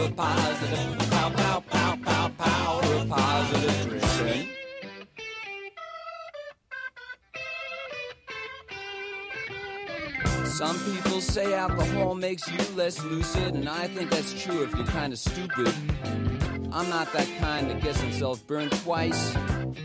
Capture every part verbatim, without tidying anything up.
of positive, pow, pow, pow, pow, power of positive drinking. Some people say alcohol makes you less lucid, and I think that's true if you're kind of stupid. I'm not that kind that gets himself burned twice.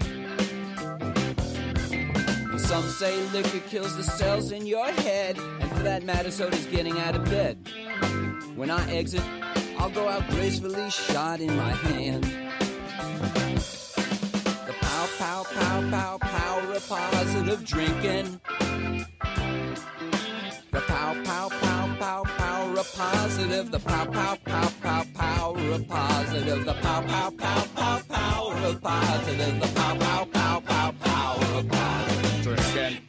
And some say liquor kills the cells in your head, and for that matter, so does getting out of bed. When I exit, I'll go out gracefully, shot in my hand. The pow, pow, pow, pow, power of positive drinking. The pow, pow, pow, pow, power of positive. The pow, pow, pow, pow, power of positive. The pow, pow, pow, pow, power of positive. The pow, pow, pow, pow, power of positive drinking.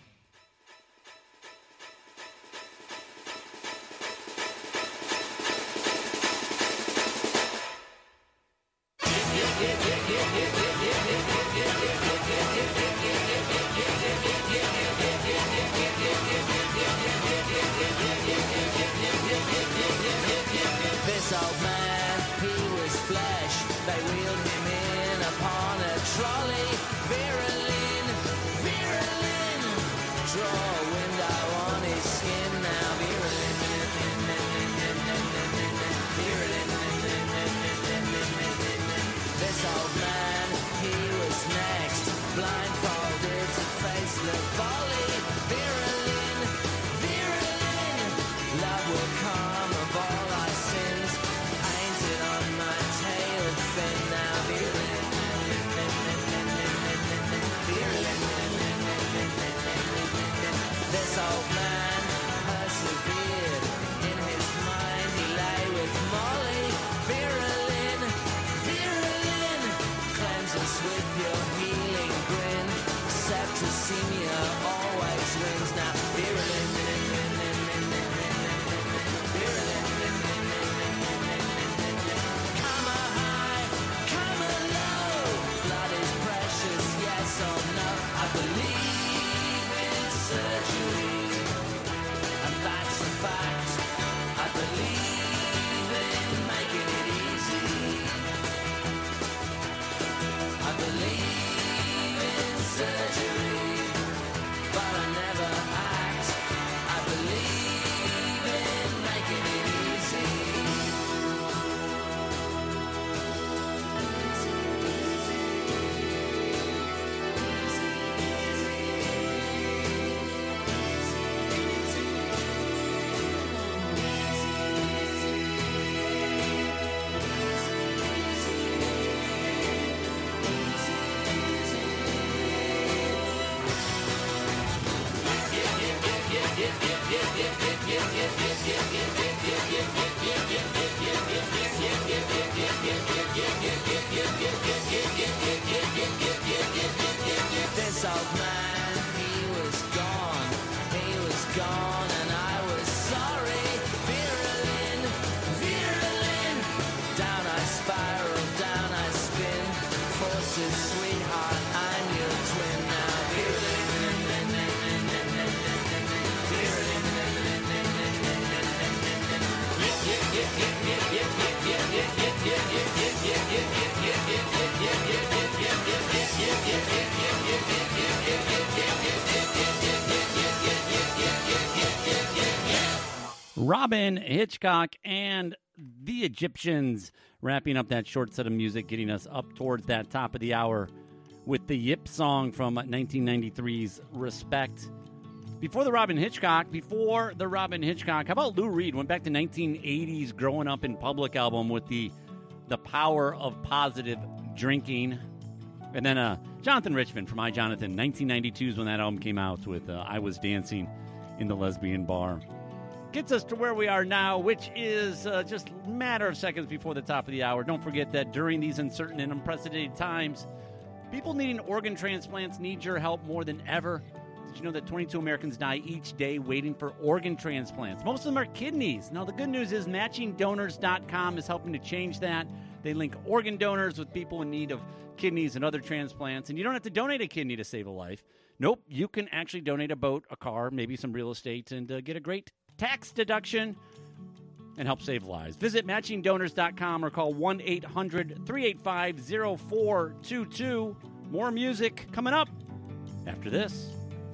This old man, he was flesh. They wheeled him in upon a trolley. Virulin, virulin. Draw a window on his skin now. Virulin, virulin. This old man, he was next. Blindfolded to face the volley. Virulin, virulin. Love will come of all our sins. Painted on my tail fin now. Virulin, virulin. This old man persevered. In his mind he lay with Molly. Virulin, virulin. Cleanse us with your healing grin. Septicemia always wins now. Virulin, come a high, come a low. Blood is precious, yes or no. I believe in surgery, and that's a fact. I believe in making it easy. I believe in surgery, but I never act. I believe in making it easy. This old man, he was gone, he was gone, and I was sorry. Virulin, virulin. Down I spiral, down I spin. Forces, sweetheart, I'm your twin now. Virulin, Robyn Hitchcock and the Egyptians wrapping up that short set of music, getting us up towards that top of the hour with the Yip song from nineteen ninety-three's Respect. Before the Robyn Hitchcock, before the Robyn Hitchcock, how about Lou Reed? Went back to nineteen eighties Growing Up in Public album with the the Power of Positive Drinking. And then uh, Jonathan Richman from I, Jonathan, nineteen ninety-two is when that album came out with uh, I Was Dancing in the Lesbian Bar. Gets us to where we are now, which is uh, just a matter of seconds before the top of the hour. Don't forget that during these uncertain and unprecedented times, people needing organ transplants need your help more than ever. Did you know that twenty-two Americans die each day waiting for organ transplants? Most of them are kidneys. Now, the good news is matching donors dot com is helping to change that. They link organ donors with people in need of kidneys and other transplants. And you don't have to donate a kidney to save a life. Nope, you can actually donate a boat, a car, maybe some real estate, and uh, get a great tax deduction. and help save lives. Visit matching donors dot com or call one eight hundred three eight five zero four two two. More music coming up after this.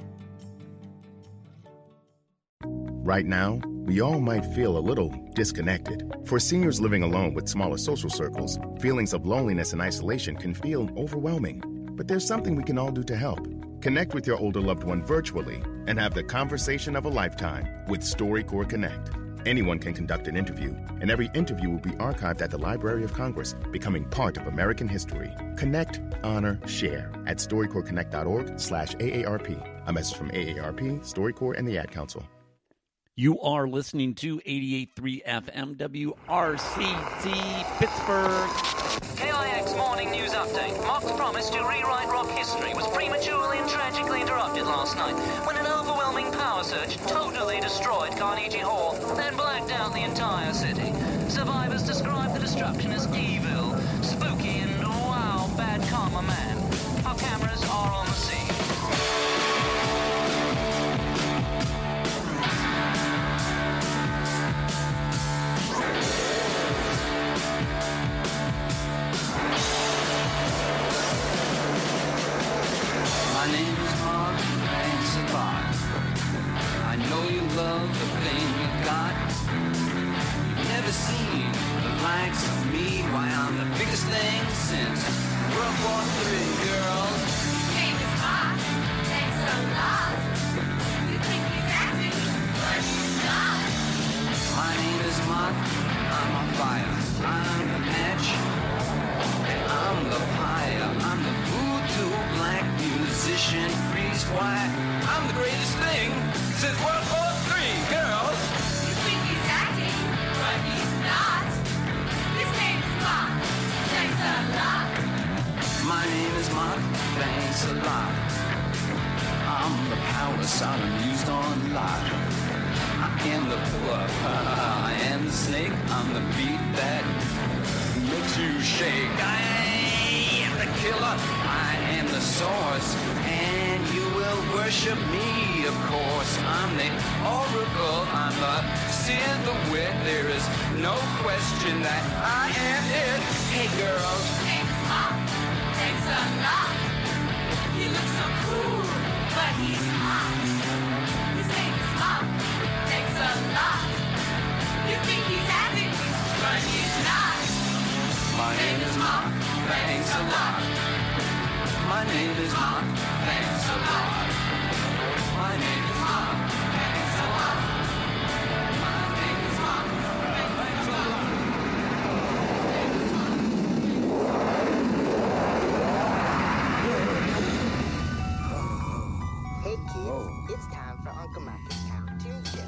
Right now, we all might feel a little disconnected. For seniors living alone with smaller social circles, feelings of loneliness and isolation can feel overwhelming. But there's something we can all do to help. Connect with your older loved one virtually and have the conversation of a lifetime with StoryCorps Connect. Anyone can conduct an interview, and every interview will be archived at the Library of Congress, becoming part of American history. Connect, honor, share at storycorps connect dot org slash A A R P. A message from A A R P, StoryCorps, and the Ad Council. You are listening to eighty-eight point three F M W R C T Pittsburgh. K I X Morning News Update. Mark's promise to rewrite rock history was prematurely and tragically interrupted last night when an overwhelming power surge totally destroyed Carnegie Hall, then blacked out the entire city. Survivors describe the destruction as evil, spooky, and wow, bad karma man. Our cameras are on the scene. My name is Mark, thanks a lot. I know you love the thing you got. You've never seen the likes of me. Why, I'm the biggest thing since World War Three, girls. Name is Mark, thanks a lot. You think he's acting, but he's not. My name is Mark, I'm on fire. I'm the match, and I'm the fire. I'm the voodoo black musician, priest. Why, I'm the greatest thing since World War Three, girls. You think he's acting, but he's not. His name is Mark, thanks a lot. My name is Mark, thanks a lot. I'm the power Sodom used on Lot. I am the pillar, I am the snake. I'm the beat that makes you shake. I am the killer, I am the source, and you will worship me, of course. I'm the oracle, I'm the seer, the wit. There is no question that I am it. Hey girls, Name is Mark, thanks a lot. He looks so cool, but he's hot. His name is Mark, thanks a lot. You think he's acting, but he's not. my name is Mark, thanks a lot. My name is Mark, thanks a lot. My name is Mark, thanks a lot. My name is Mark, thanks a lot. Hey kids, it's time for Uncle Marcus Cartoon Show.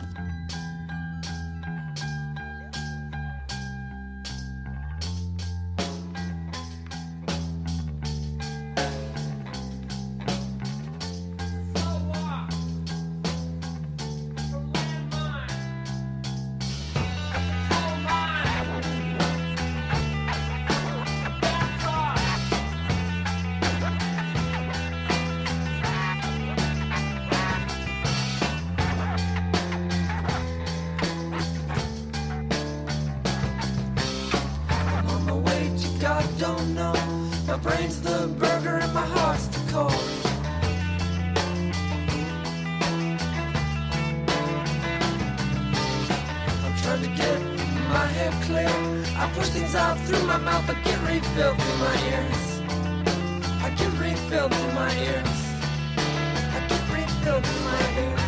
brain's the burger and my heart's the core. I'm trying to get my head clear. I push things out through my mouth, I get refilled through my ears. I get refilled through my ears. I get refilled through my ears.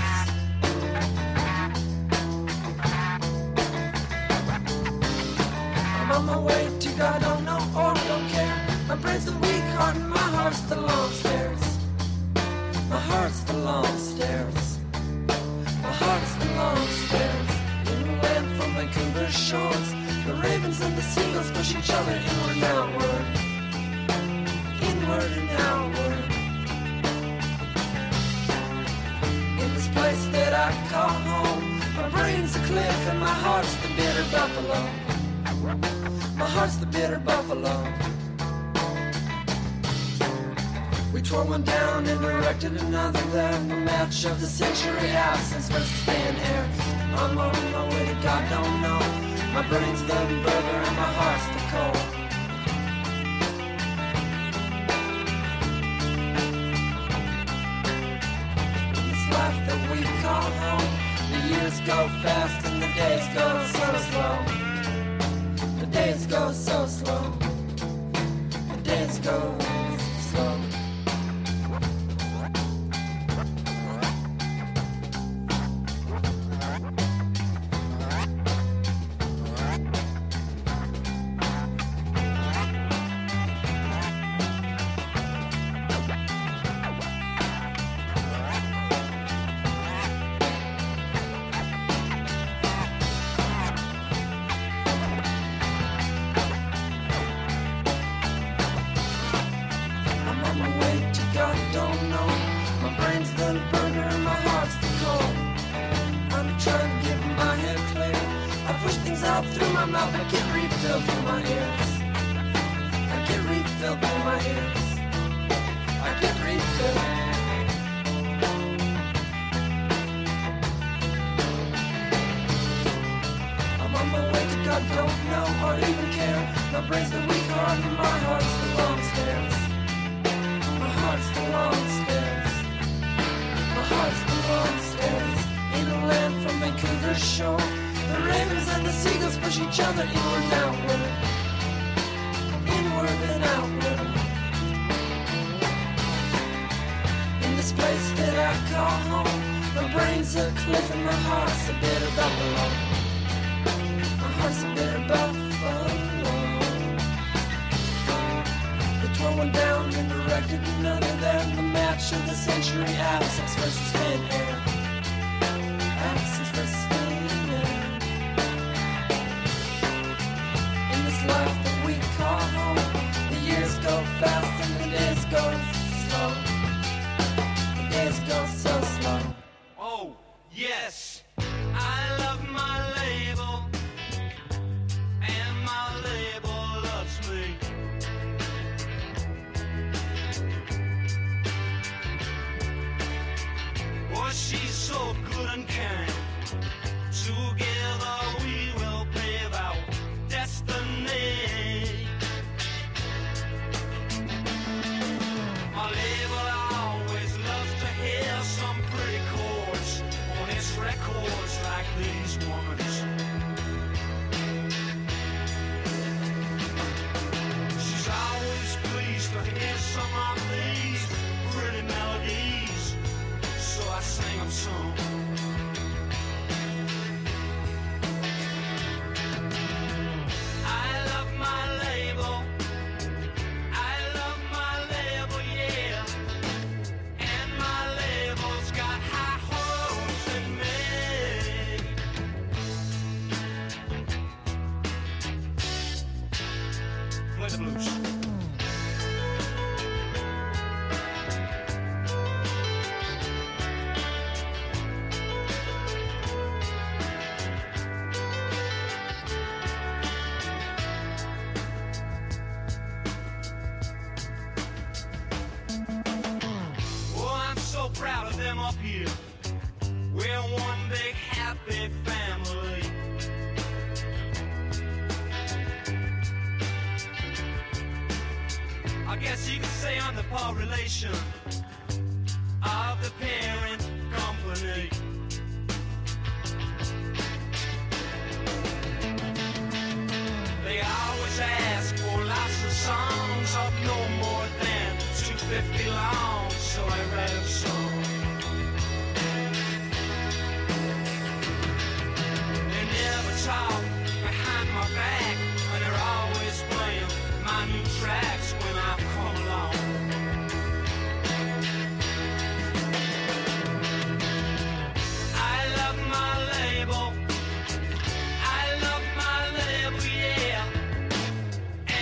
I'm on my way to God, don't know or don't care. My brain's the weak heart and my heart's the long stairs. My heart's the long stairs. My heart's the long stairs. In a land from Vancouver shores, the ravens and the seagulls push each other inward and outward. Inward and outward. In this place that I call home, my brain's a cliff and my heart's the bitter buffalo. My heart's the bitter buffalo. We tore one down and erected another there. The match of the century absence versus thin air. I'm on my way to God, don't know. My brain's the burger and my heart's the coal. This life that we call home, the years go fast and the days go so slow. The days go so slow. The days go slow.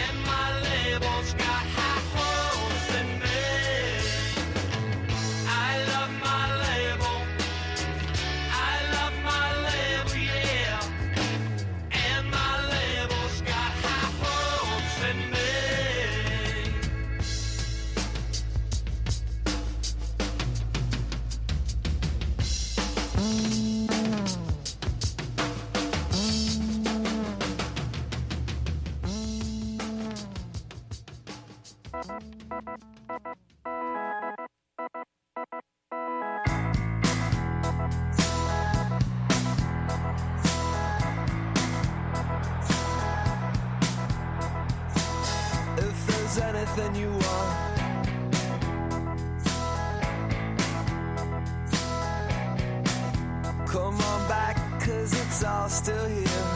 I If there's anything you want, come on back, 'cause it's all still here.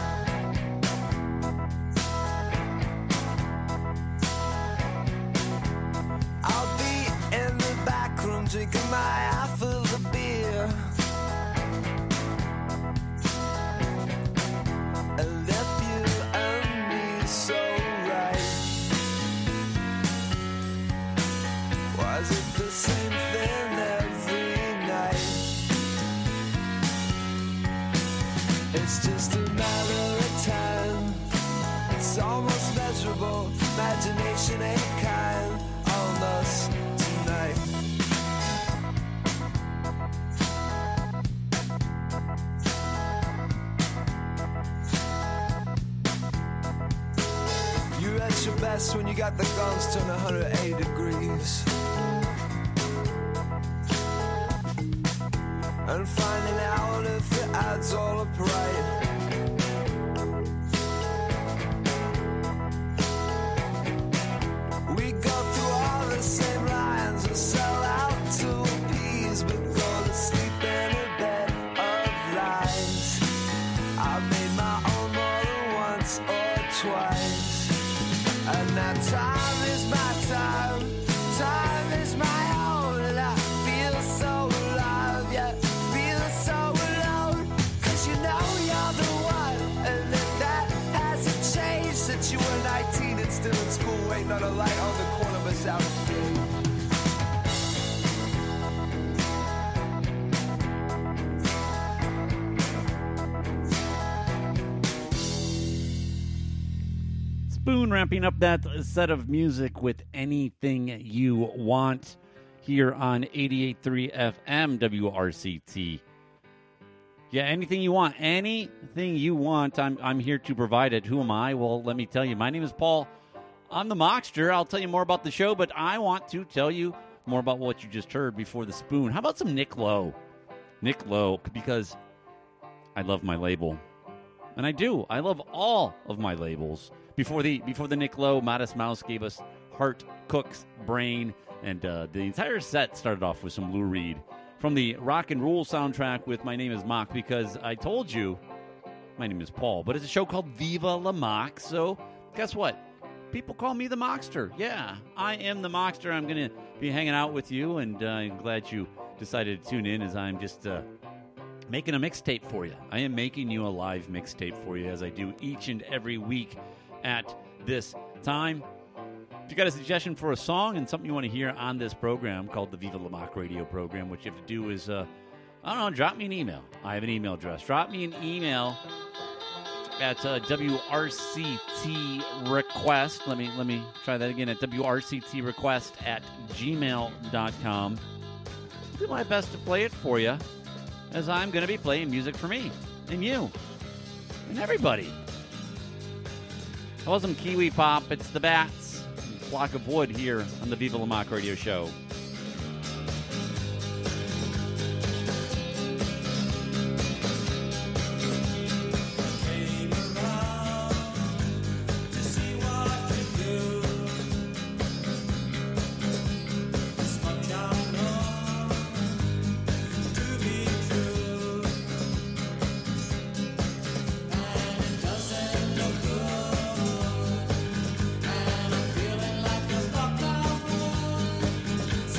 I'll be in the back room drinking my half of the beer. And if you and me so right, was it the same thing every night? It's just a matter of time. It's almost measurable. Imagination ain't kind on us tonight. You're at your best when you got the guns turned one hundred eighty degrees. And finding out if the odds all up right. We go through all the same lines and sell out to appease, but go to sleep in a bed of lies. I made my own more than once or twice. And now time is my time, time is my own, and I feel so alive, yeah, feel so alone, 'cause you know you're the one, and if that hasn't changed since you were nineteen and still in school, waiting on a light on the corner of South Street. Spoon wrapping up that set of music with Anything You Want here on eighty-eight point three F M W R C T. Yeah, anything you want. Anything you want, I'm I'm here to provide it. Who am I? Well, let me tell you. My name is Paul. I'm the Mockster. I'll tell you more about the show, but I want to tell you more about what you just heard before the Spoon. How about some Nick Lowe? Nick Lowe, because I love my label. And I do. I love all of my labels. Before the before the Nick Lowe, Modest Mouse gave us Heart, Cook's Brain, and uh, the entire set started off with some Lou Reed from the Rock and Roll soundtrack with My Name is Mock, because I told you my name is Paul, but it's a show called Viva La Mock, so guess what? People call me the Mockster. Yeah, I am the Mockster. I'm going to be hanging out with you, and uh, I'm glad you decided to tune in as I'm just uh, making a mixtape for you. I am making you a live mixtape for you, as I do each and every week at this time. If you got a suggestion for a song and something you want to hear on this program called the Viva La Mock radio program, what you have to do is, uh, I don't know, drop me an email. I have an email address. Drop me an email at uh, W R C T request. Let me let me try that again at W R C T request at gmail dot com. I'll do my best to play it for you, as I'm going to be playing music for me and you and everybody. I was some Kiwi Pop. It's the Bats. Block of Wood here on the Viva La Mock radio show. And I'm feeling like a buck of wood.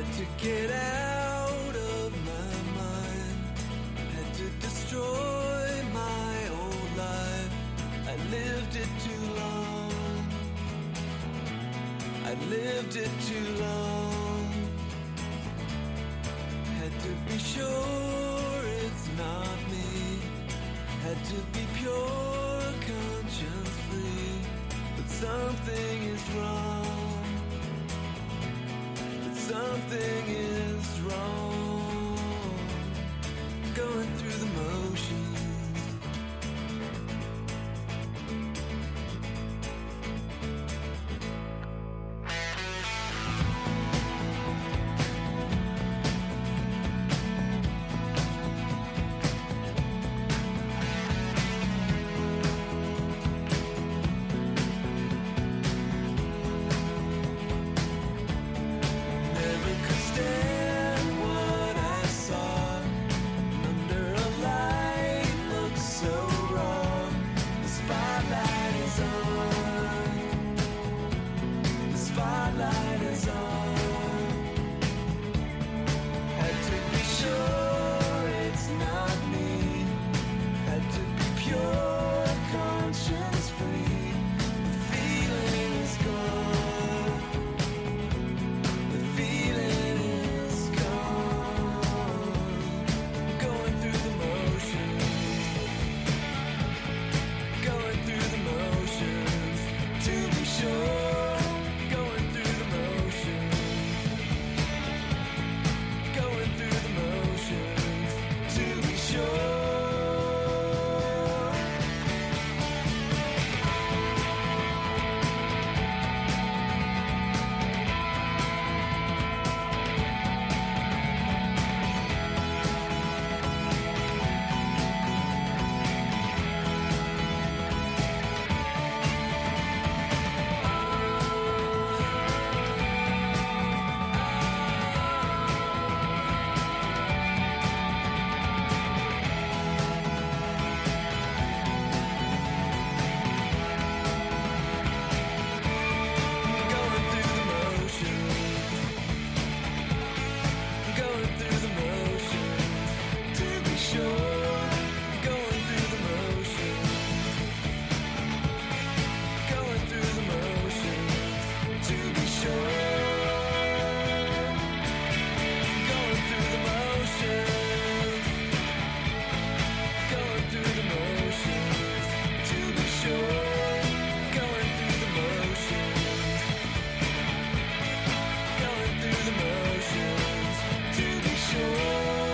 Had to get out of my mind. Had to destroy my old life. I lived it too long. I lived it too long. Had to be sure it's not me. Had to be pure, conscience free. But something is wrong. But something is wrong. Going through the motions. Never could stand what I saw. Under a light looks so raw. The spotlight is on. The spotlight is on. Had to be sure it's not me. Had to be pure, conscience free. The feeling is gone. The feeling is gone. Going through the motions. Going through the motions. To be sure. Going through the motions. Going through the motions. To be sure. Going through the motions. Going through the motions. To be sure. Going through the motions. Going through the motions. To be sure. Going through the motions. Going through the motions. To be sure. Going through the motions. Going through the motions. To be sure.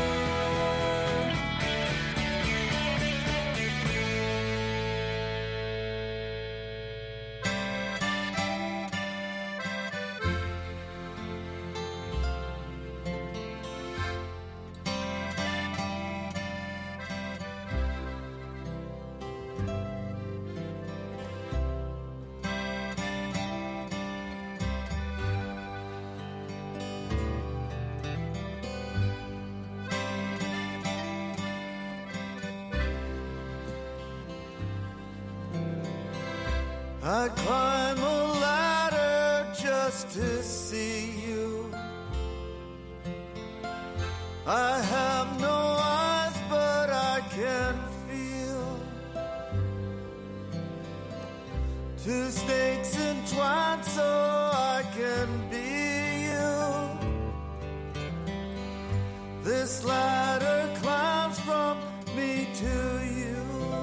I climb a ladder just to see you. I have no eyes, but I can feel two snakes entwined so I can be you. This ladder climbs from me to you.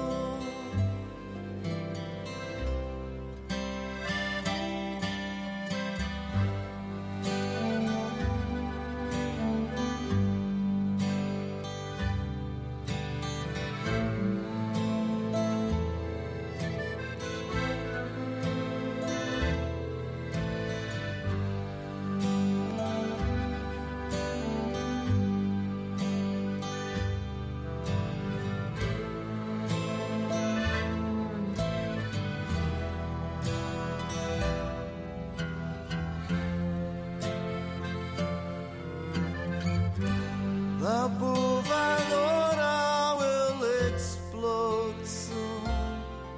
La Bouvadora will explode soon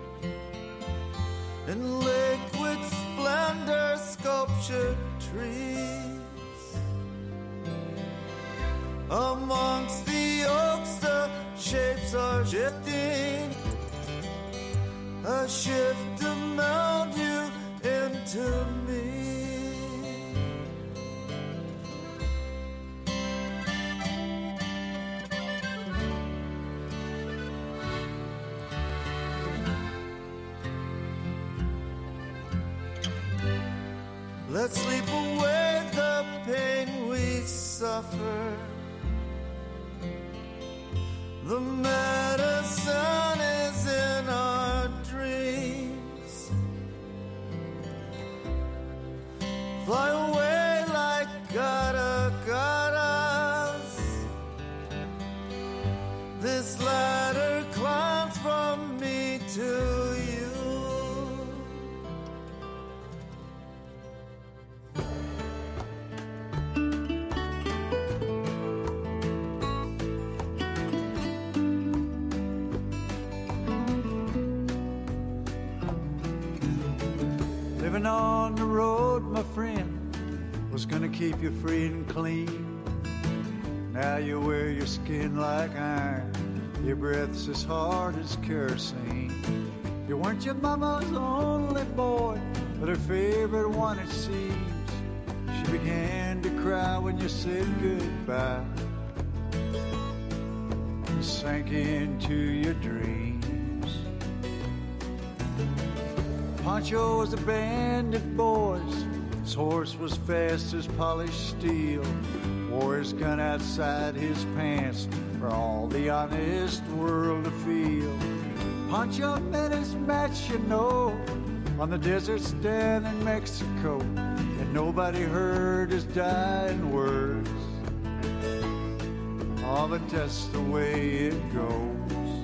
in liquid splendor, sculptured trees. Amongst the oaks, the shapes are shifting. A shift to melt you into me. Let's sleep away the pain we suffer. The medicine is in our dreams. Fly away like gotta, gotta. This ladder climbs from me to you. Living on the road, my friend, was gonna keep you free and clean. Now you wear your skin like iron, your breath's as hard as kerosene. You weren't your mama's only boy, but her favorite one it seems. She began to cry when you said goodbye. You sank into your dreams. Pancho was a bandit, boys. His horse was fast as polished steel. Wore his gun outside his pants for all the honest world to feel. Pancho met his match, you know, on the desert stand in Mexico. And nobody heard his dying words. Oh, but that's the way it goes.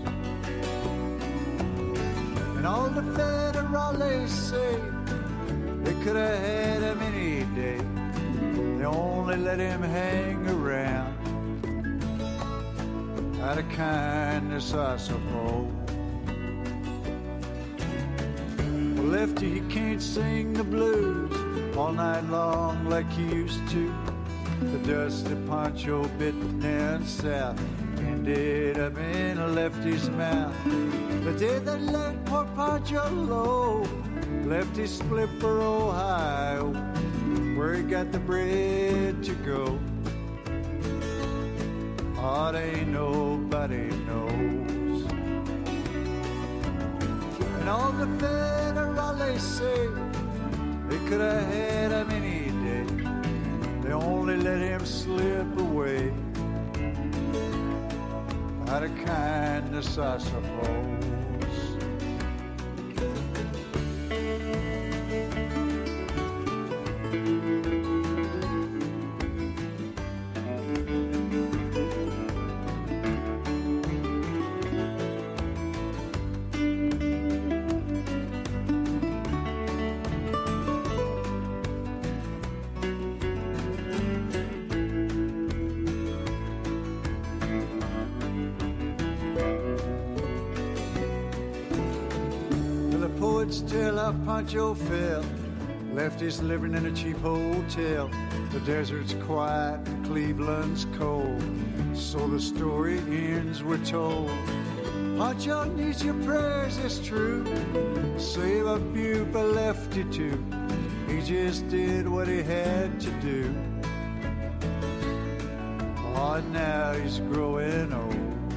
And all the federales say they could have had him any day. They only let him hang around out of kindness, I suppose. Well, Lefty, he can't sing the blues all night long like he used to. The dusty Pancho bit down south ended up in a Lefty's mouth. The day they let poor Pancho low, Lefty split for Ohio, where he got the bread to go. Oh, they ain't nobody knows. And all the federales say they could have had him any day. They only let him slip away out of kindness, I suppose. Still how Pancho fell. Lefty's living in a cheap hotel. The desert's quiet and Cleveland's cold. So the story ends, we're told. Pancho needs your prayers, it's true. Save a few for Lefty too. He just did what he had to do. Oh, now he's growing old.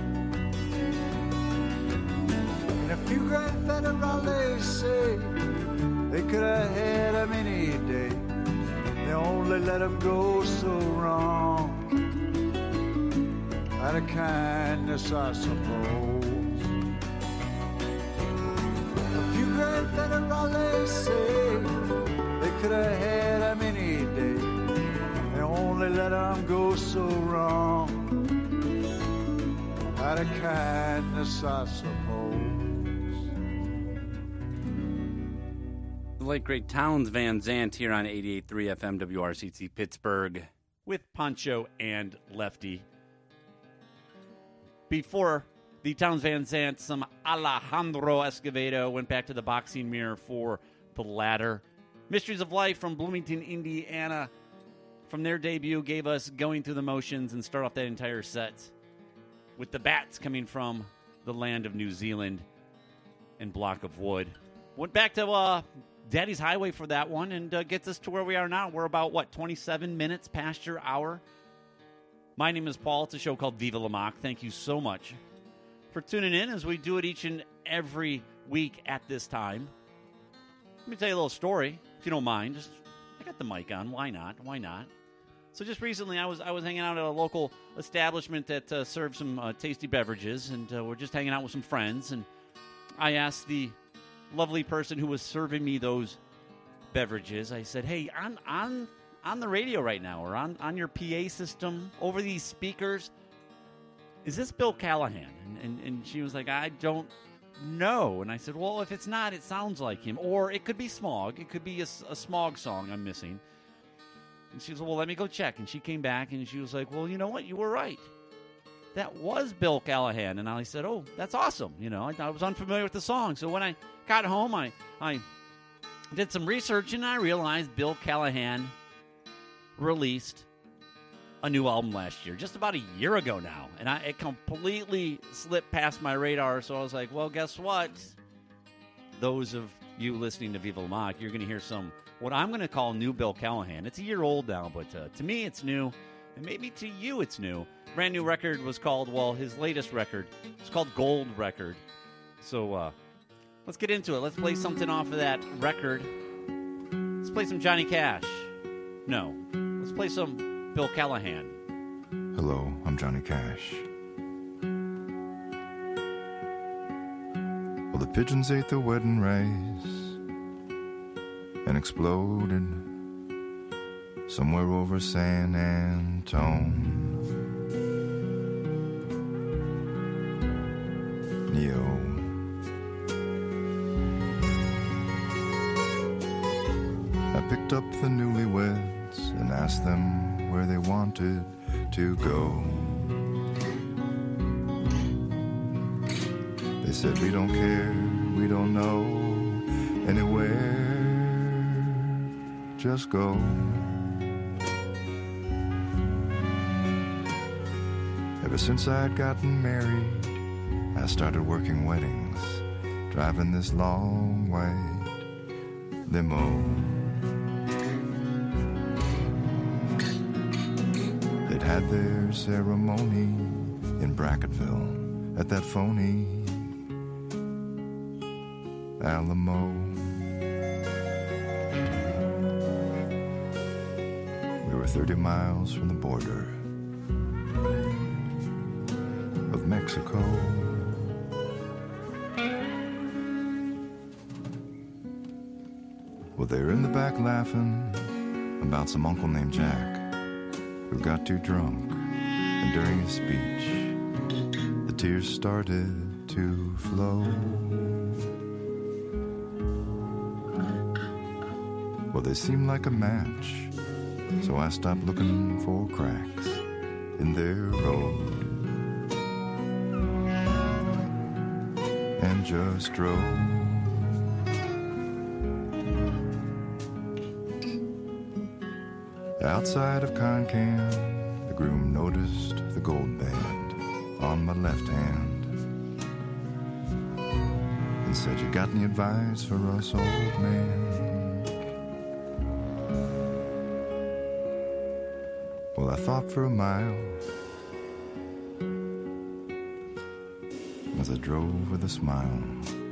And a few grand federales say they could have had him any day. They only let him go so wrong out of kindness, I suppose. A few grand federales say they could have had him any day. They only let him go so wrong out of kindness, I suppose. The late great Townes Van Zandt here on eighty-eight point three F M W R C C Pittsburgh with Pancho and Lefty. Before the Townes Van Zandt, some Alejandro Escovedo went back to the boxing mirror for The Ladder. Mysteries of Life from Bloomington, Indiana from their debut gave us Going Through the Motions and start off that entire set with the Bats coming from the land of New Zealand and Block of Wood. Went back to uh, Daddy's Highway for that one and uh, gets us to where we are now. We're about, what, twenty-seven minutes past your hour? My name is Paul. It's a show called Viva La Mock. Thank you so much for tuning in as we do it each and every week at this time. Let me tell you a little story, if you don't mind. Just I got the mic on. Why not? Why not? So just recently, I was I was hanging out at a local establishment that uh, served some uh, tasty beverages, and uh, we're just hanging out with some friends. And I asked the lovely person who was serving me those beverages, I said, "Hey, on on on the radio right now, or on, on your P A system, over these speakers, is this Bill Callahan?" And, and and she was like, "I don't know." And I said, "Well, if it's not, it sounds like him. Or it could be Smog. It could be a, a Smog song I'm missing." And she was like, "Well, let me go check." And she came back and she was like, "Well, you know what? You were right. That was Bill Callahan." And I said, "Oh, that's awesome." You know, I, I was unfamiliar with the song. So when I got home, I, I did some research and I realized Bill Callahan released a new album last year, just about a year ago now. And I, it completely slipped past my radar. So I was like, well, guess what? Those of you listening to Viva La Mock, you're going to hear some, what I'm going to call new Bill Callahan. It's a year old now, but uh, to me it's new. And maybe to you it's new. Brand new record was called, well, his latest record, it's called Gold Record. So uh, let's get into it. Let's play something off of that record. Let's play some Johnny Cash. No. Let's play some Bill Callahan. Hello, I'm Johnny Cash. Well, the pigeons ate the wedding rice and exploded somewhere over San Antonio. I picked up the newlyweds and asked them where they wanted to go. They said, we don't care, we don't know anywhere, just go. Ever since I'd gotten married, I started working weddings, driving this long white limo. They'd had their ceremony in Brackettville at that phony Alamo. We were thirty miles from the border of Mexico. Well, they were in the back laughing about some uncle named Jack who got too drunk, and during his speech the tears started to flow. Well, they seemed like a match, so I stopped looking for cracks in their road and just drove. Outside of Concan, the groom noticed the gold band on my left hand and said, you got any advice for us, old man? Well, I thought for a mile as I drove with a smile.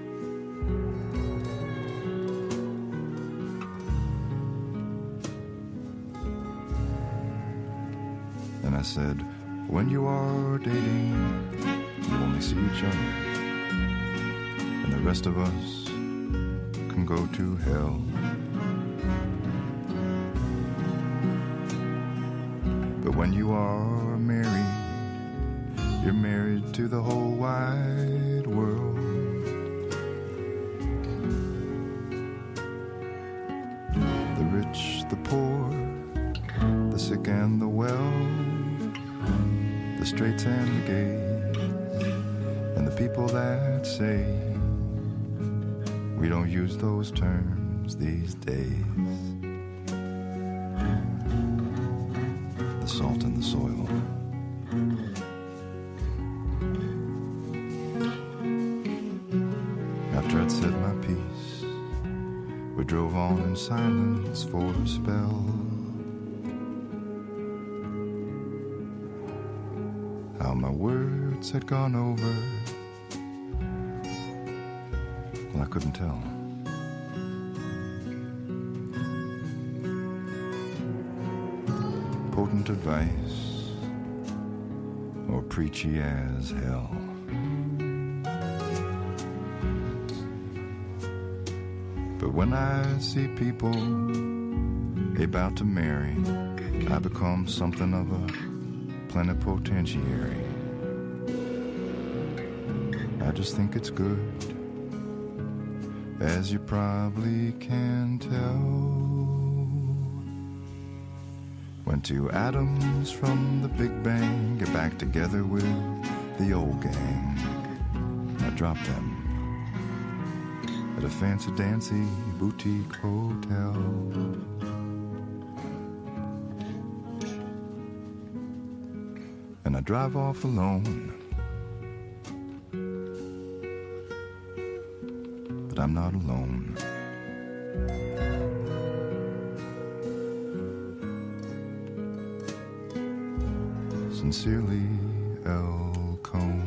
And I said, when you are dating, you only see each other, and the rest of us can go to hell. But when you are married, you're married to the whole wide world. The rich, the poor, the sick and the well, the straights and the gays, and the people that say we don't use those terms these days. salt in the soil. After I'd said my piece, we drove on in silence for a spell. How my words had gone over, well, I couldn't tell. Potent advice, or preachy as hell. But when I see people about to marry, I become something of a plenipotentiary. I just think it's good, as you probably can tell. When two atoms from the Big Bang get back together with the old gang, I drop them at a fancy dancy boutique hotel. And I drive off alone, but I'm not alone. Sincerely, L. Cone.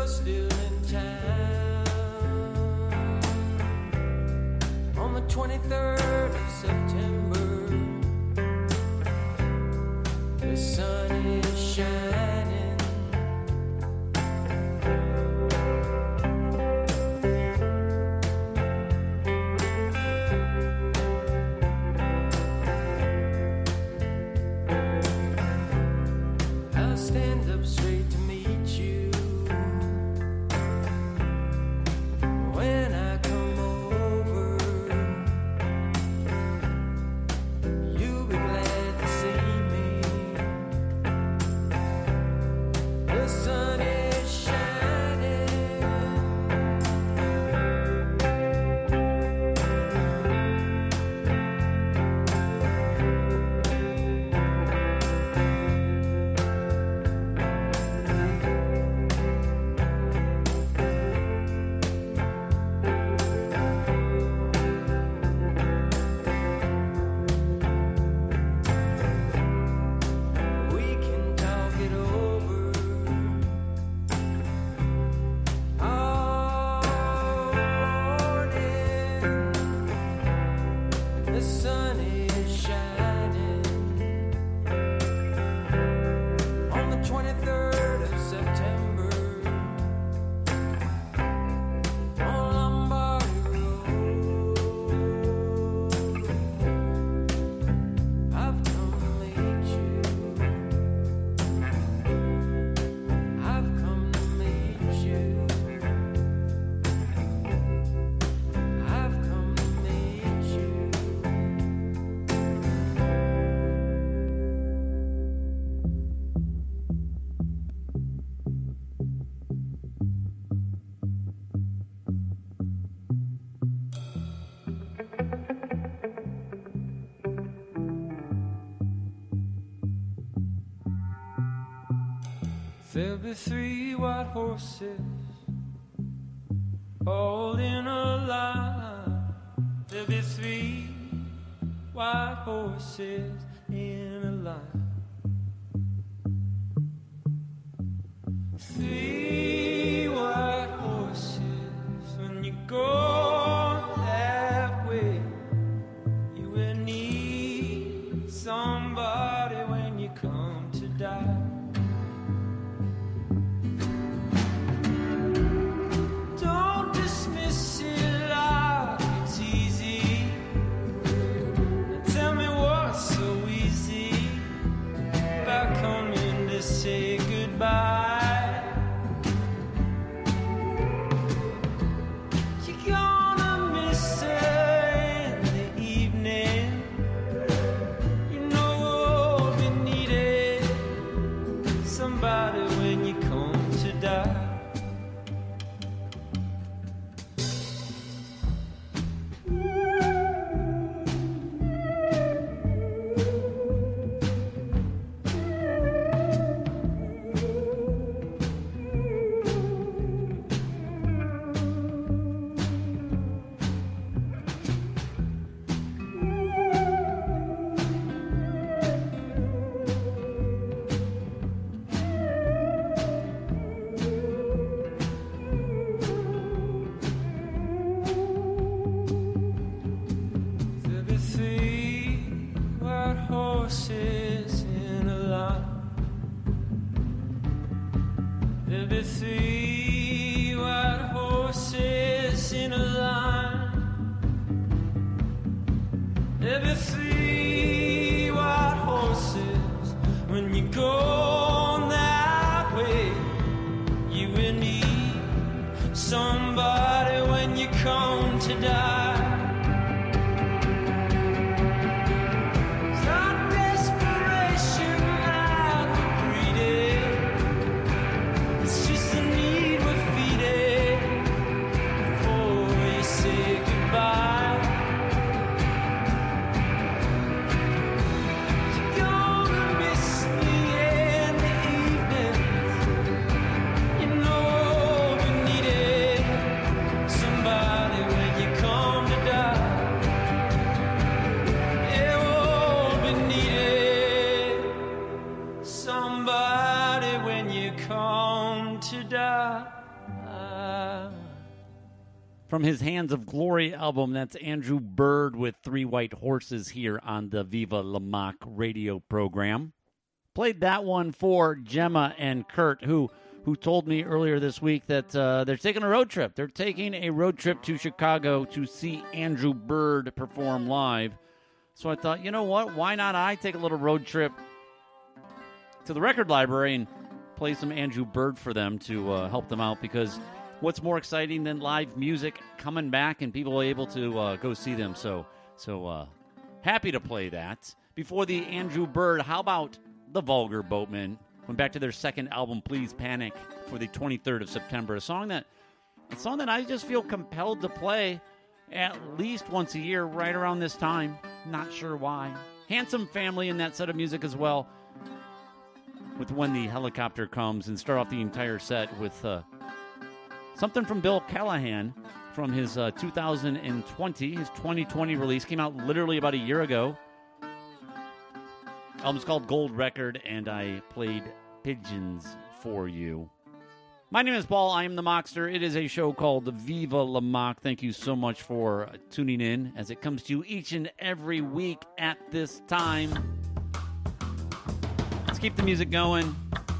still in town. On the twenty-third of September, the sun is shining. I'll stand up straight to meet you when I come over. You'll be glad to see me. The sun is shining. We can talk it over all morning. The sun is shining on the twenty-third of September on Lombardy Road. I've come to meet you. I've come to meet you. I've come to meet you. There'll be three white horses all in a line. There'll be three white horses in a line. Three white horses. When you go that way, you will need somebody when you come to die. Don't dismiss it like it's easy. Tell me what's so easy about coming to say goodbye. You're gonna miss her in the evening. You know we'll be needing somebody when you come to die. There'll be three white horses in a line. There'll be three white horses in a line. There'll be three white horses when you go that way. You will need somebody when you come to die. Our desperation out of greedy. It's just a need we're feeding before you say goodbye. You're gonna miss me in the evenings. You know we needed somebody when you come From his Hands of Glory album, that's Andrew Bird with Three White Horses here on the Viva La Mock radio program. Played that one for Gemma and Kurt, who who told me earlier this week that uh, they're taking a road trip. They're taking a road trip to Chicago to see Andrew Bird perform live. So I thought, you know what? Why not I take a little road trip to the record library and play some Andrew Bird for them to uh, help them out, because what's more exciting than live music coming back and people able to uh, go see them? So, so uh, happy to play that. Before the Andrew Bird, how about the Vulgar Boatmen? Went back to their second album, Please Panic, for the twenty-third of September. A song that, a song that I just feel compelled to play at least once a year, right around this time. Not sure why. Handsome Family in that set of music as well, with When the Helicopter Comes, and start off the entire set with Uh, something from Bill Callahan from his uh, two thousand twenty, his twenty twenty release. Came out literally about a year ago. Album's called Gold Record, and I played Pigeons for you. My name is Paul. I am the Mockster. It is a show called Viva La Mock. Thank you so much for tuning in as it comes to you each and every week at this time. Let's keep the music going.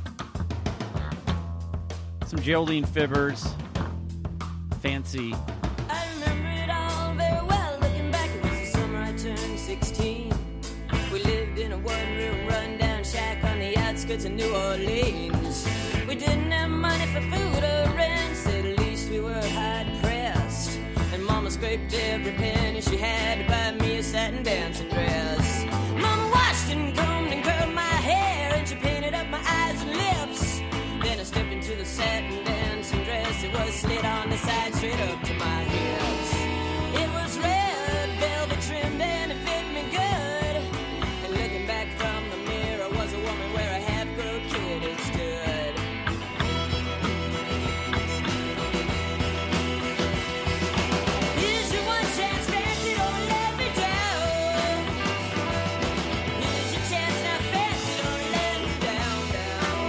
Some Geraldine Fibbers. Fancy. I remember it all very well. Looking back, it was the summer I turned sixteen. We lived in a one-room run-down shack on the outskirts of New Orleans. We didn't have money for food or rent, so at least we were hard-pressed. And Mama scraped every penny she had to buy me a satin dancing dress. Mama washed and combed and curled my hair, and she painted up my eyes and lips. Then I stepped into the satin dancing dress. It was slit on the side straight up to my hips. It was red velvet trimmed and it fit me good. And looking back from the mirror was a woman where a half-grown kid had stood. Here's your one chance, fancy, don't let me down. Here's your chance, now fancy, don't let me down, down.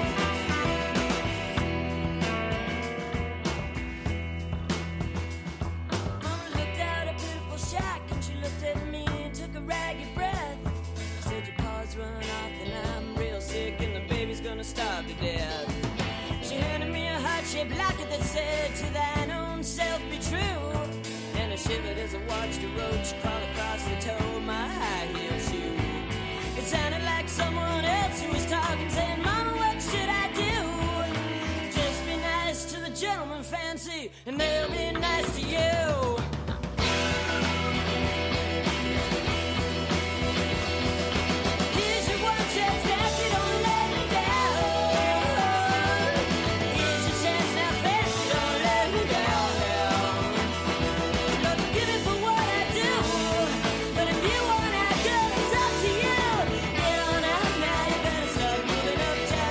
Mama looked out a beautiful shack and she looked at me and took a ragged breath. She said, your paws run off and I'm real sick and the baby's gonna starve to death. She handed me a heart-shaped locket that said, to thine own self be true. And I shivered as I watched a roach crawl across the toe of my high-heel shoe. It sounded like someone else who was talking, saying, Mama, what should I do? Just be nice to the gentleman, fancy, and they'll be nice to you. Here's your one chance, fancy, don't let me down. Here's your chance, now fancy, don't let me down, down. Lord, forgive me for what I do, but if you want out, girl, it's up to you. Get on out now, you better start moving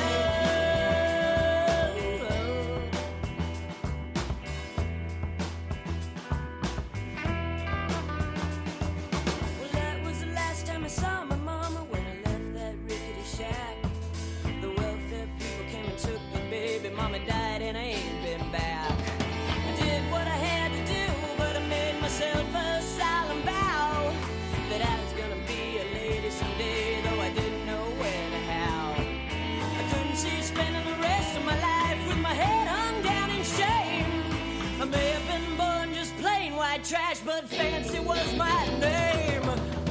uptown. Well, that was the last time I saw my mama when I left that rickety shack. The welfare people came and took the baby. Mama died and I ain't been back. I did what I had to do, but I made myself a solemn vow that I was gonna be a lady someday, though I didn't know when or how. I couldn't see spending the rest of my life with my head hung down in shame. I may have been born just plain white trash, but fancy was my name.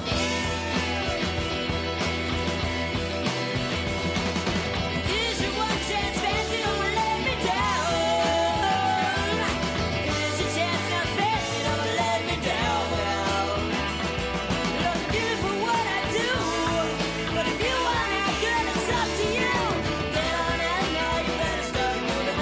Here's your one chance, fancy, don't let me down. Here's your chance, now fancy, don't let me down, down. Lord, forgive me for what I do, but if you want out, girl, it's up to you. Get on out now, you better start moving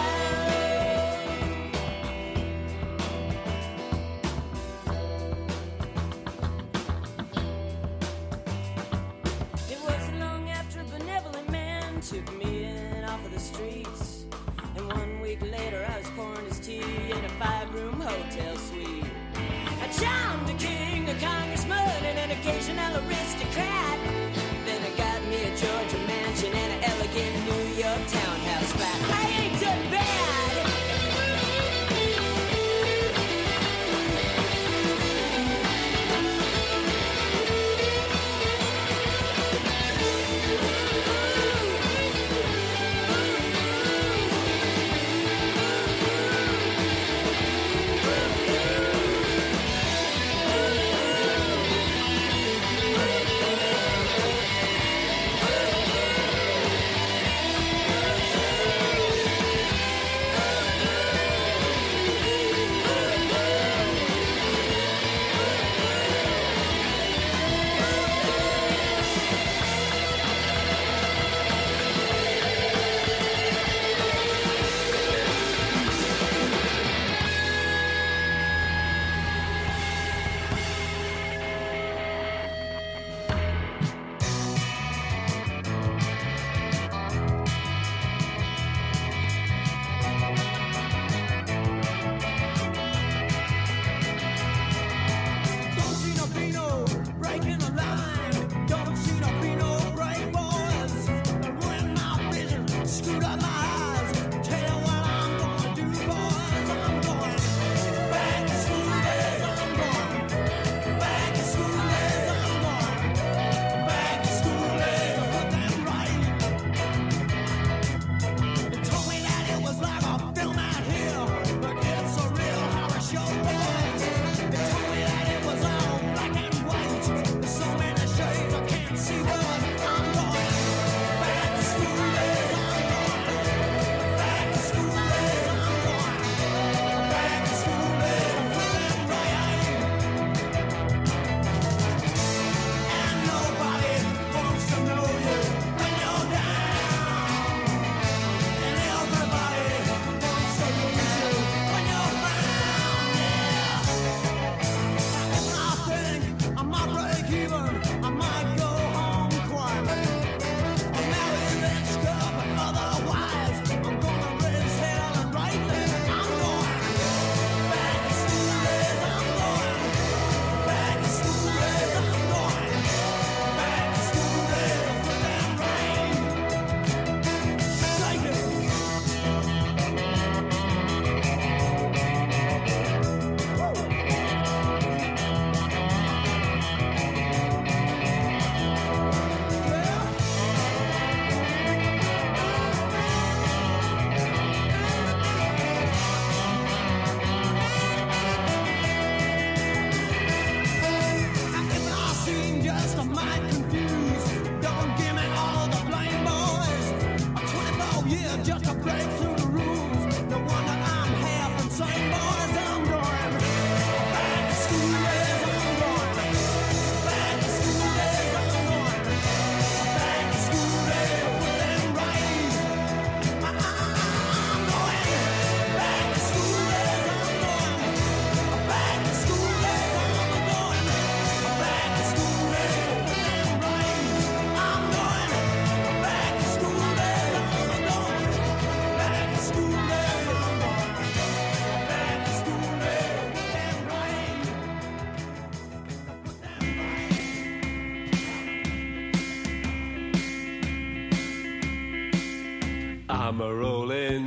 uptown. It wasn't long after a benevolent man took me in off of the streets. And one week later I was pouring his tea in a five-room hotel suite. I charmed a king, a congressman, and an occasional aristocrat. Then I got me a Georgia mansion and an elegant New York townhouse flat. I ain't done bad.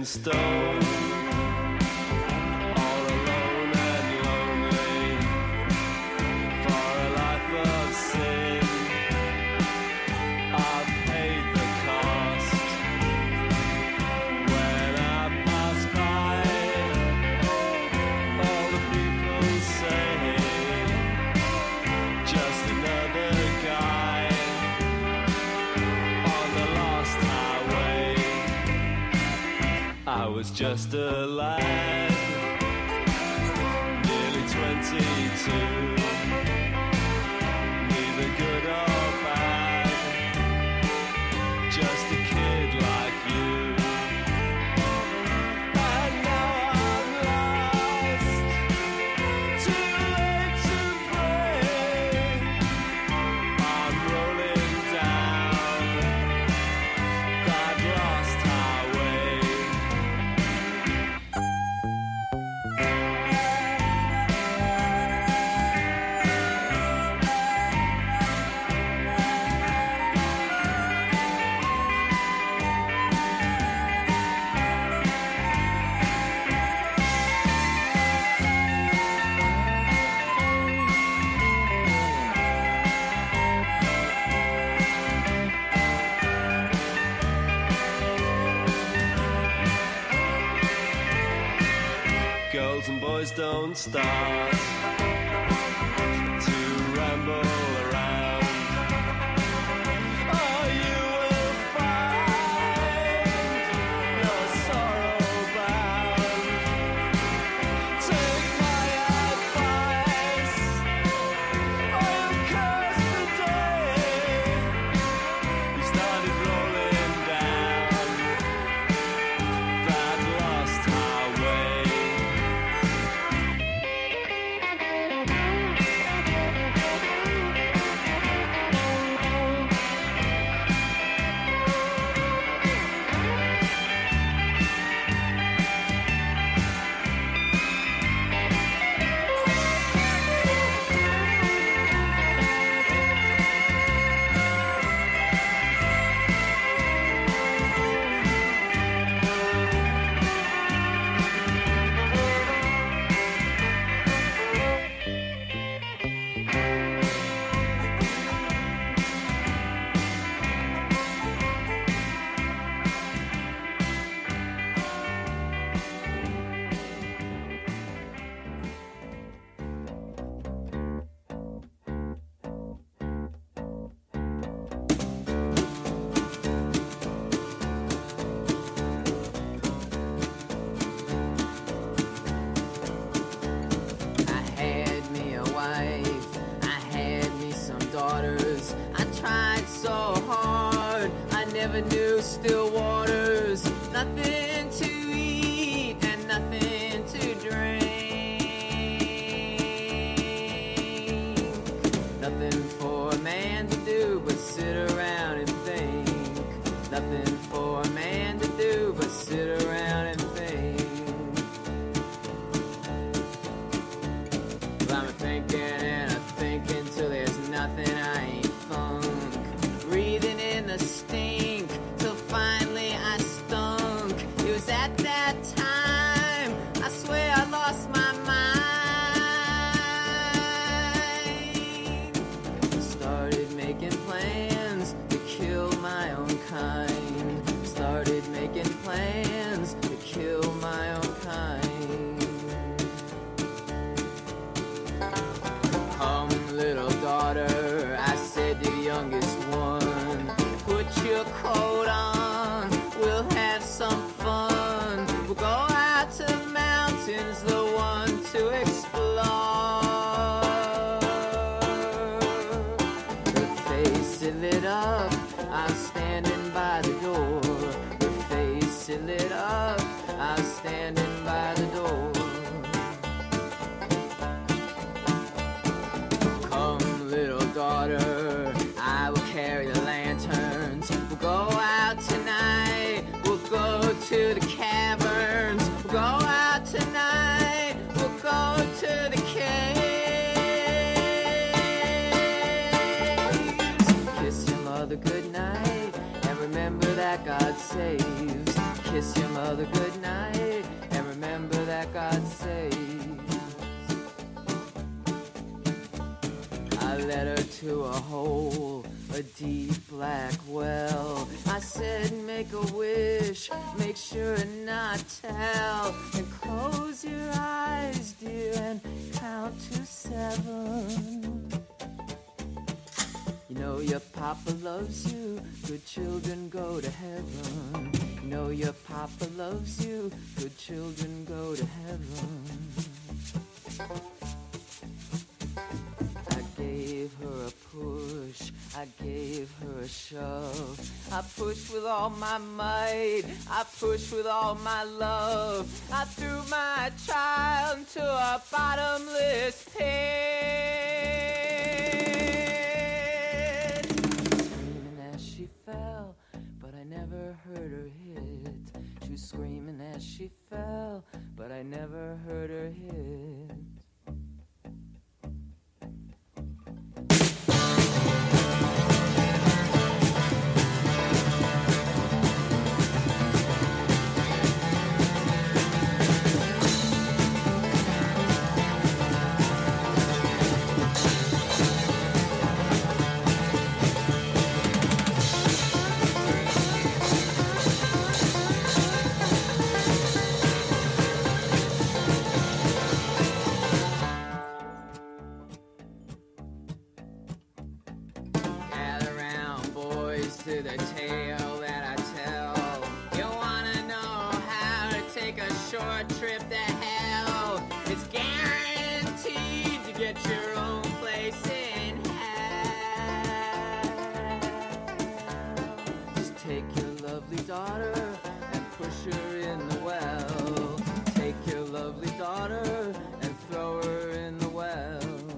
in stone. All alone and lonely for a life of sin. I've paid the cost when I pass by. All the people say just another guy on the lost highway. I was just a lad, nearly twenty-two, neither good or bad, just a kid like you. And now I'm lost, too late to pray. I'm rolling down that lost highway. Girls and boys don't start to ramble around. Oh, you will find your sorrow bound. Take my advice, oh, curse the day you started rolling down that lost highway. I had me a wife, I had me some daughters. I tried so hard, I never knew still waters. Nothing to eat and nothing to drink. Nothing for a man to do but sit around and think. Nothing for a man to do but sit around and think. I'm thinking and I'm thinking till there's nothing I ain't funk. Breathing in the stink till finally I stunk. It was at that time I swear I lost my mind. Started making plans to kill my own kind. Started making plans to kill my own kind. Come, little daughter, I said to the youngest one, put your coat on, we'll have some fun. We'll go out to the mountains, the one to explore. Her face it lit up, I was standing by the door. Her face it lit up, I was standing by the door. Come, little daughter, I will carry the lanterns. We'll go out tonight, we'll go to the caverns. We'll go out tonight, we'll go to the caves. Kiss your mother goodnight, and remember that God saves. Kiss your mother goodnight. that God saves. I led her to a hole, a deep black well. I said, make a wish, make sure and not tell, and close your eyes, dear, and count to seven. You know your papa loves you, good children go to heaven. You know your papa loves you, good children go to heaven. I gave her a push, I gave her a shove. I pushed with all my might, I pushed with all my love. I threw my child into a bottomless pit. Screaming as she fell, but I never heard her hit. She was screaming as she fell, but I never heard her hit. To the tale that I tell. You wanna know how to take a short trip to hell? It's guaranteed to get your own place in hell. Just take your lovely daughter and push her in the well. Take your lovely daughter and throw her in the well.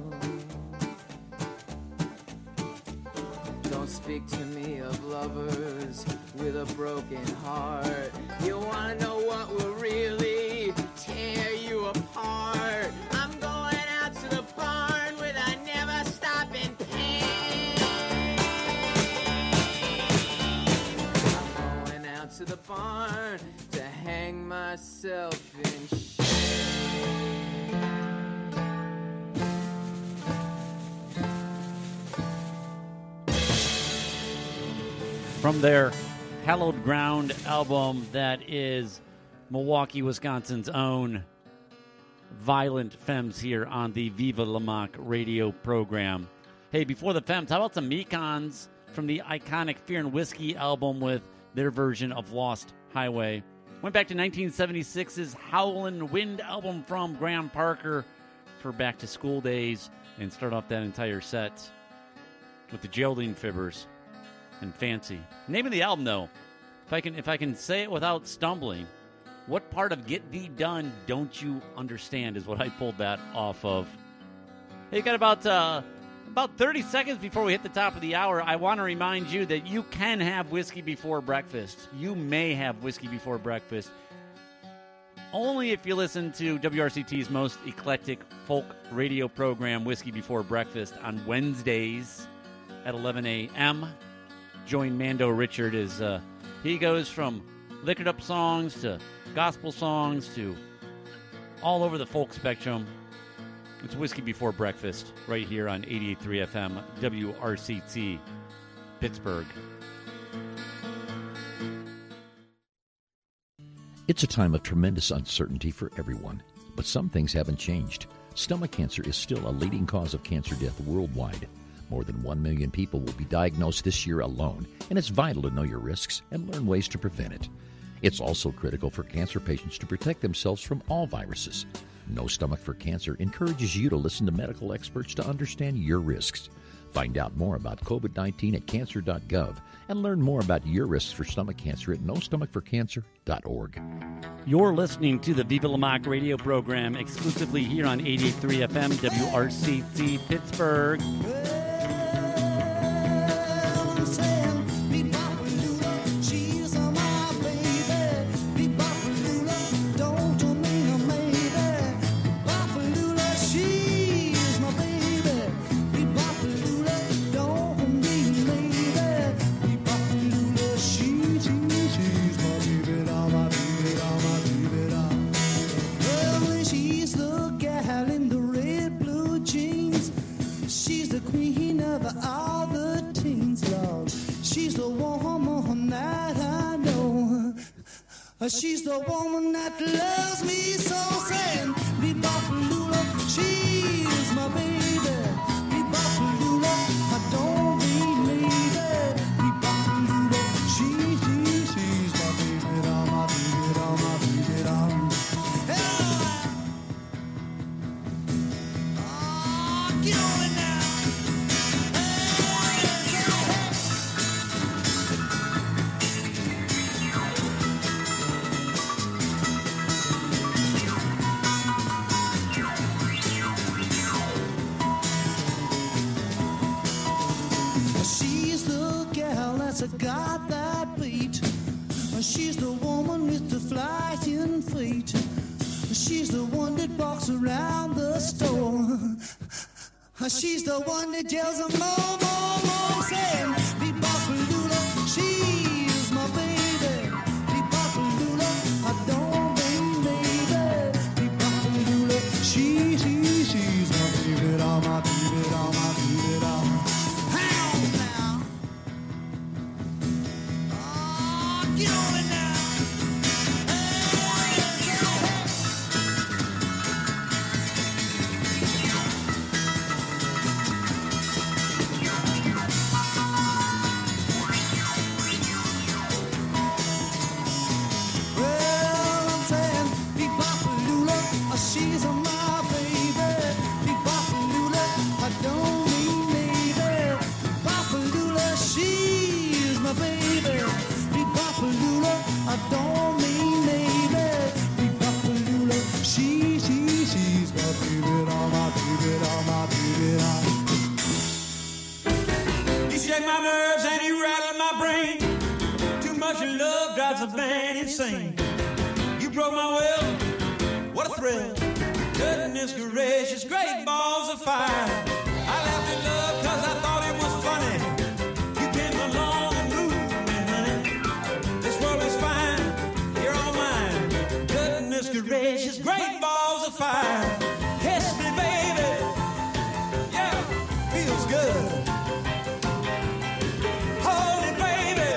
Don't speak to me of lovers with a broken heart. You wanna know what will really tear you apart? I'm going out to the barn with a never stopping pain. I'm going out to the barn to hang myself in shame. From their Hallowed Ground album that is Milwaukee, Wisconsin's own Violent Femmes here on the Viva La Mock radio program. Hey, before the Femmes, how about some Mekons from the iconic Fear and Whiskey album with their version of Lost Highway. Went back to nineteen seventy-six's Howlin' Wind album from Graham Parker for back to school days, and start off that entire set with the Geraldine Fibbers and Fancy. Name of the album, though, if I can if I can say it without stumbling, what part of Get Thee Done don't you understand is what I pulled that off of. Hey, you got about uh, about thirty seconds before we hit the top of the hour. I want to remind you that you can have whiskey before breakfast. You may have whiskey before breakfast. Only if you listen to W R C T's most eclectic folk radio program, Whiskey Before Breakfast, on Wednesdays at eleven a.m. Join Mando Richard as uh, he goes from liquored up songs to gospel songs to all over the folk spectrum. It's Whiskey Before Breakfast right here on eighty-eight point three F M W R C T Pittsburgh. It's a time of tremendous uncertainty for everyone, but some things haven't changed. Stomach cancer is still a leading cause of cancer death worldwide. More than one million people will be diagnosed this year alone, and it's vital to know your risks and learn ways to prevent it. It's also critical for cancer patients to protect themselves from all viruses. No Stomach for Cancer encourages you to listen to medical experts to understand your risks. Find out more about covid nineteen at cancer dot gov and learn more about your risks for stomach cancer at no stomach for cancer dot org. You're listening to the Viva La Mock radio program exclusively here on eighty-eight point three F M W R C T Pittsburgh. Well, She's the woman that loves me so, saying, Be-bop-a-lula, she's my baby. Be-bop-a-lula, I don't mean maybe. Be-bop-a-lula, she, she, she's my baby, down, my baby, down, my baby, down. Oh, get on it now. Got that beat. She's the woman with the flying feet. She's the one that walks around the store. She's the one that yells a mo, mo, mo, saying, Be-bop-a-lula, she's my baby. Be-bop-a-lula, I don't mean maybe. Be-bop-a-lula, she, she, she's my baby, all my baby, all my baby, all my. Get on it now. Well, I'm saying, Be-bop-a-lula, she's my baby. Be-bop-a-lula, I don't mean maybe. Be-bop-a-lula, she's my baby. Be-bop-a-lula, I don't mean maybe. Be-bop-a-lula, she, she, she's my baby, all my baby, all my baby, all. You shake my nerves and you rattle my brain. Too much of love drives a man insane. You broke my will, what a thrill. Goodness gracious, great balls of fire. I laughed at love cause I thought it was funny. You came along and moved me, honey. This world is fine, you're all mine. Goodness gracious, great balls of fire. Kiss me, baby. Yeah, feels good. Hold me, baby.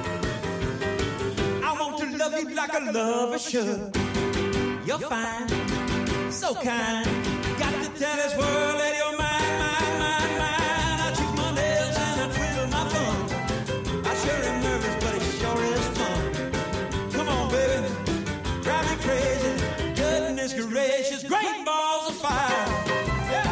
I want to love you like a lover should. You're fine, so kind. Got to tell this world that you're mine, mine, mine, mine. I chew my nails and I twiddle my thumbs. I sure am nervous, but it sure is fun. Come on, baby, drive me crazy. Goodness gracious, great balls of fire. Yeah.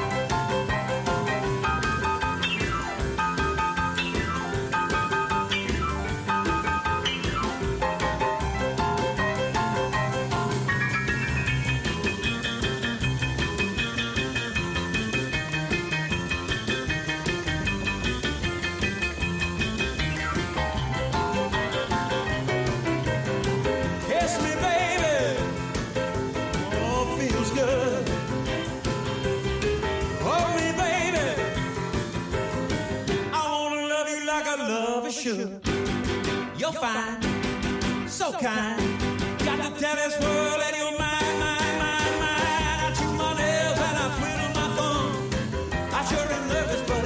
Kiss me, baby. Oh, feels good. Hold me, baby. I wanna love you like a lover should. You're fine, so kind. Got to tell this world